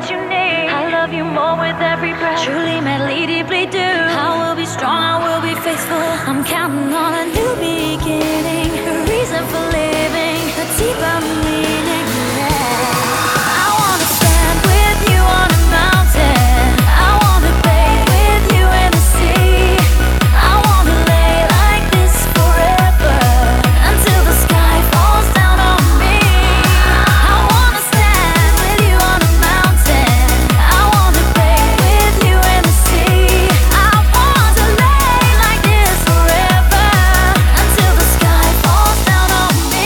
what you need. I love you more with every breath. Truly, madly, deeply do. I will be strong, I will be faithful. I'm counting on a new beginning, a reason for living, a deeper meaning. Yeah. I wanna stand with you on a mountain. I wanna bathe with you in the sea. I wanna lay like this forever until the sky falls down on me. I wanna stand with you on a mountain. I wanna bathe with you in the sea. I want to lay like this forever until the sky falls down on me.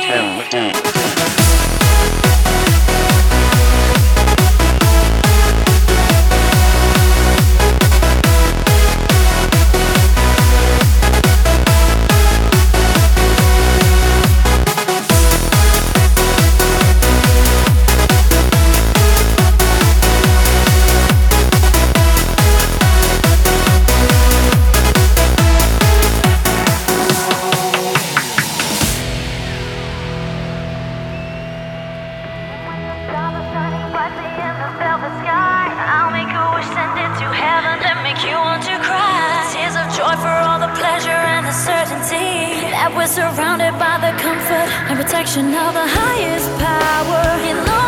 I'll make a wish, send it to heaven, and make you want to cry. Tears of joy for all the pleasure and the certainty that we're surrounded by the comfort and protection of the highest power. In